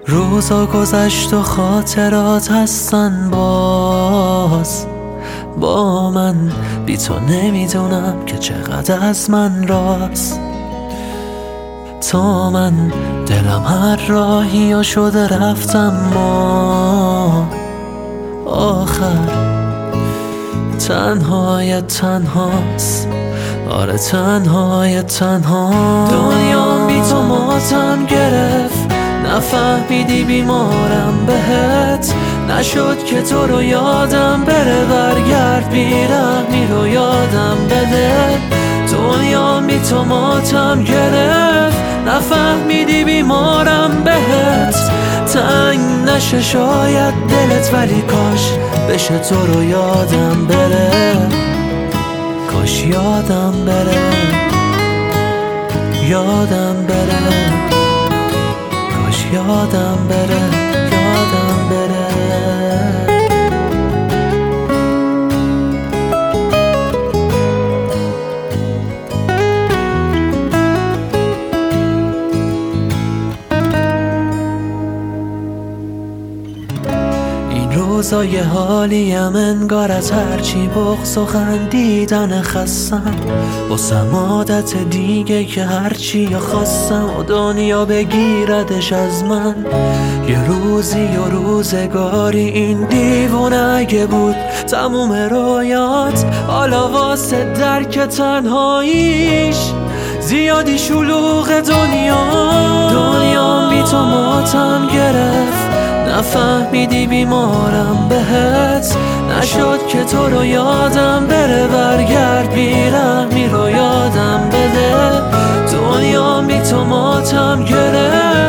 روزا گذشت و خاطرات هستن باز با من، بی تو نمیدونم که چقدر از من راست. تا من دلم هر راهی ها شده رفتم، ما آخر تنهایت تنهاست. آره تنهایت تنها. دنیا بی تو ماتم گرفت، نفهمیدی بیمارم بهت. نشد که تو رو یادم بره، برگرد بیرحمی رو یادم بده. دنیا بی تو ماتم گرفت، نفهمیدی بیمارم بهت. تنگ نشه شاید دلت، ولی کاش بشه تو رو یادم بره. کاش یادم بره، یادم بره. کاش یادم بره، یادم بره. روزای حالیم انگار از هرچی بغض و خندیدن خستم. واسم عادت دیگه که هرچی یا خواستم و دنیا بگیردش از من. یه روزی و روزگاری این دیوونه اگه بود تموم رویات، حالا واسه درک تنهاییش زیادی شلوغ دنیا بی تو ماتم گرفت، نفهمیدی بیمارم بهت. نشد که تو رو یادم بره، برگرد بیرحمی رو یادم بده. دنیا بی تو ماتم گرفت،